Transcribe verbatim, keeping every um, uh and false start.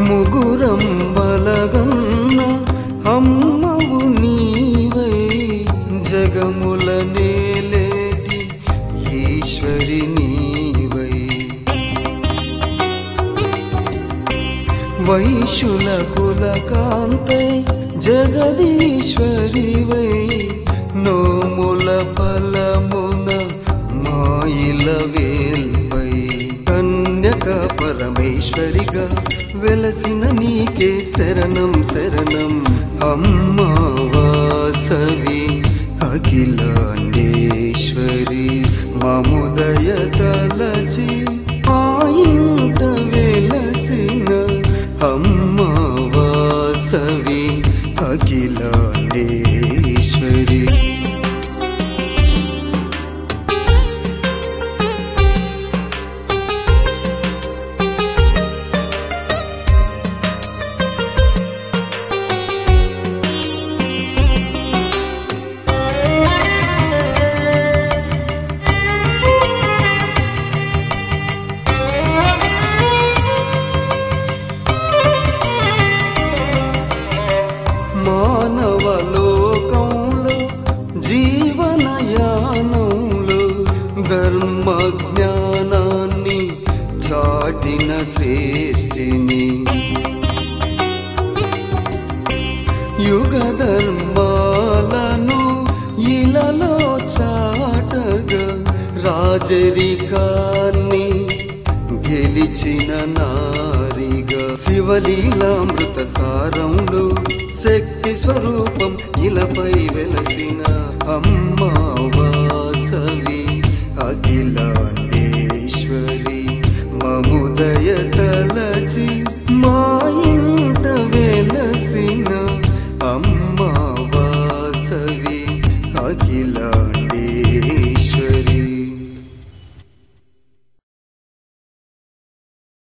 ముగురం బలగన్న అమ్మవు నీవై జగముల నేలేటి ఈశ్వరి నీవై వైశుల కులకాంతై జగదీశ్వరివై నోముల ఫలమున మాయిల వేల్పై కన్యక పరమేశ్వరిగా వెలసిన నీకే శరణం శరణం అమ్మా వాసవి అఖిలాండేశ్వరి మముదయ తలచి ఆయింత వెలసిన అమ్మా వాసవి అఖిలాండేశ్వరి మానవలోకంలో జీవనయానంలో ధర్మ జ్ఞానాన్ని చాటిన శ్రేష్ఠిని యుగ ధర్మాలను ఇలలో చాటగా రాజరికాన్ని గెలిచిన నారిగా శివలీలామృత సారంలో శక్తి స్వరూపం ఇలపై వెలసిన అమ్మా వాసవి అఖిల